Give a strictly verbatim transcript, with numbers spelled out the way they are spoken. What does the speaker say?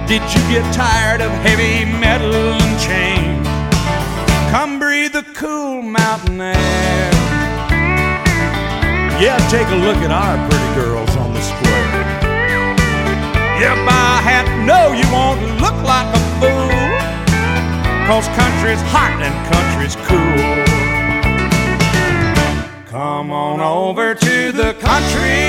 Did you get tired of heavy metal and chains? Come breathe the cool mountain air. Yeah, take a look at our pretty girls on the square. Yeah, buy a hat, no, you won't look like a fool, 'cause country's hot and country's cool. Come on over to the country